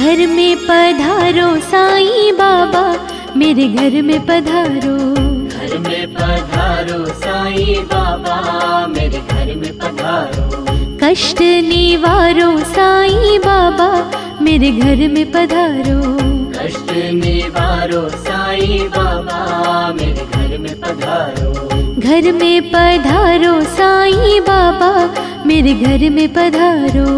घर में पधारो साईं बाबा, मेरे घर में पधारो। घर में पधारो साईं बाबा, मेरे घर में पधारो। कष्ट निवारो साईं बाबा, मेरे घर में पधारो। कष्ट निवारो साईं बाबा, मेरे घर में पधारो। घर में पधारो साईं बाबा, मेरे घर में पधारो।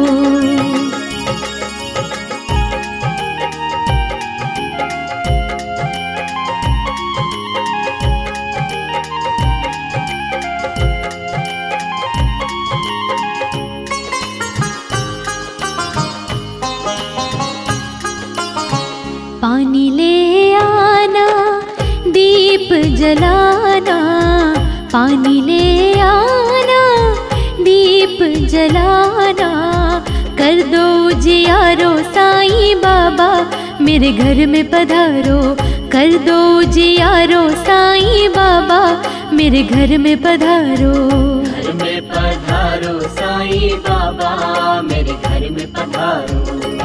पानी ले आना, दीप जलाना, पानी ले आना, दीप जलाना। कर दो जियारो साईं बाबा, मेरे घर में पधारो। कर दो जियारो साईं बाबा, मेरे घर में पधारो। घर में पधारो साईं बाबा, मेरे घर में पधारो।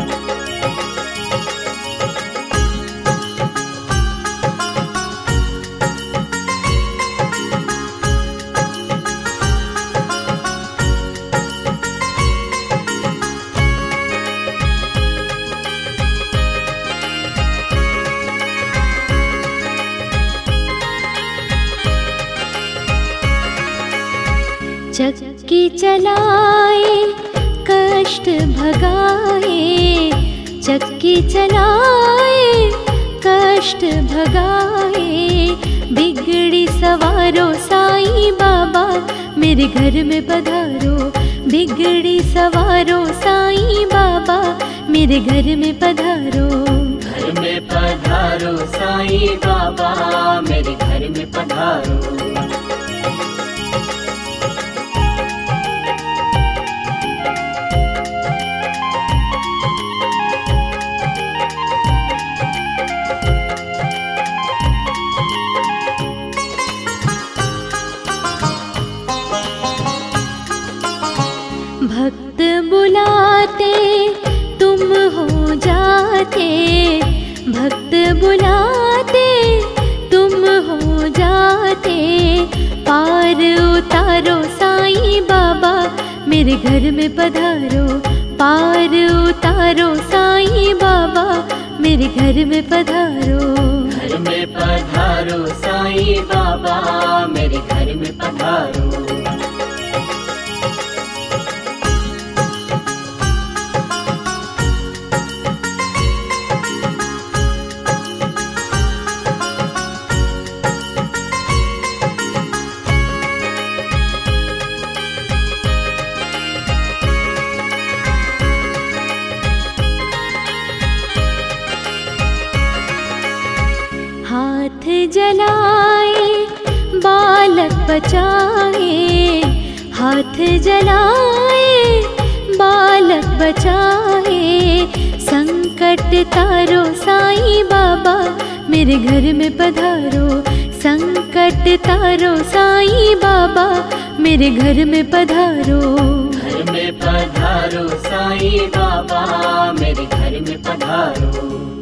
चक्की चलाए कष्ट भगाए, चक्की चलाए कष्ट भगाए। बिगड़ी सवारो साईं बाबा, मेरे घर में पधारो। बिगड़ी सवारो साईं बाबा, मेरे घर में पधारो। घर में पधारो साईं बाबा, मेरे घर में पधारो। भक्त बुलाते तुम हो जाते, भक्त बुलाते तुम हो जाते। पार उतारो साईं बाबा, मेरे घर में पधारो। पार उतारो साईं बाबा, मेरे घर में पधारो। घर में पधारो साईं बाबा, मेरे घर में पधारो। हाथ जलाए बालक बचाए, हाथ जलाए बालक बचाए। संकट तारो साईं बाबा, मेरे घर में पधारो। संकट तारो साईं बाबा, मेरे घर में पधारो। घर में पधारो साईं बाबा, मेरे घर में पधारो।